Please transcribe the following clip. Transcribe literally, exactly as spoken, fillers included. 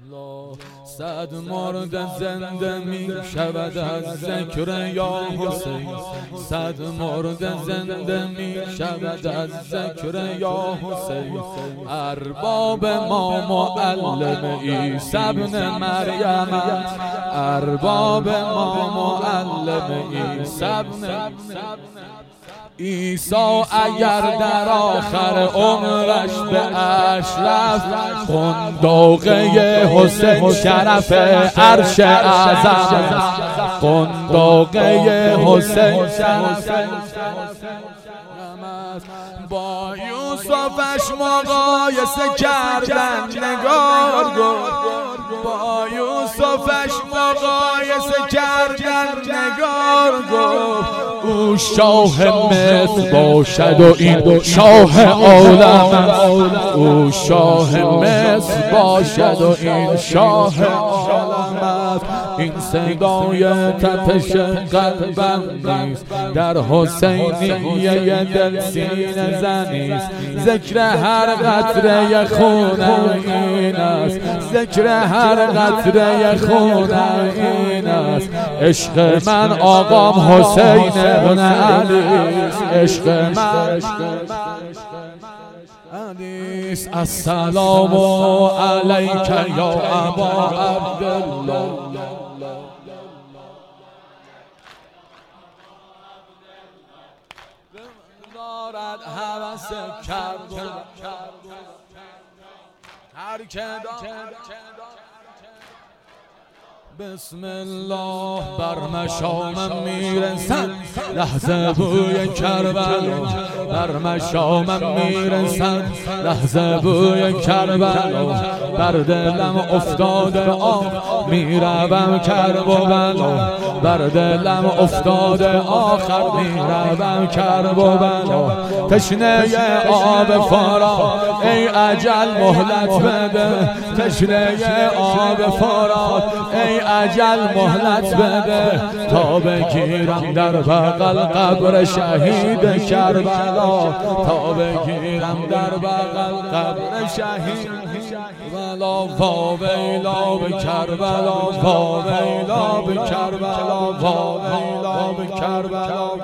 صد مرد زنده می شود از ذکر یا حسین، صد مرد زنده می شود از ذکر یا حسین. ارباب ما معلم عیسی ابن مریم است، ارباب ما معلم عیسی ابن عیسی اگر در آخر عمرش به اشرف قنداقه حسین شرف عرش اعظم، قنداقه حسین شرف با یوسفش مقایسه کردن نگار گفت، با یوسفش مقایسه کردن نگار گفت. او شاه مصر باشد و این شاه عالم است، او شاه مصر باشد و این شاه عالم است. این صدای تپش قلبم نیست، در حسینیه دل سینه زنیست. ذکر هر قطره خونم این است، ذکر هر قطره خونم این است. عشق من آقام حسین ابن علی است، عشق من علیست. السلام علیک یا ابا عبدالله. دارد هوس کرد هر که بسم الله بر مشامم میرسد لحظه بوی کربلا، بر مشامم میرسد لحظه بوی کربلا. بر دلم افتاده آه میروم کرب و بلا، بر دلم افتاده آخر میروم کرب و بلا. تشنه آب فرات ای اجل مهلت بده، تشنه آب فرات ای اجل مهلت بده. تا بگیرم در بغل قبر شهید کربلا، تا بگیرم در بغل قبر شهید کربلا. واویلا به کربلا، واویلا به کربلا، واویلا به کربلا.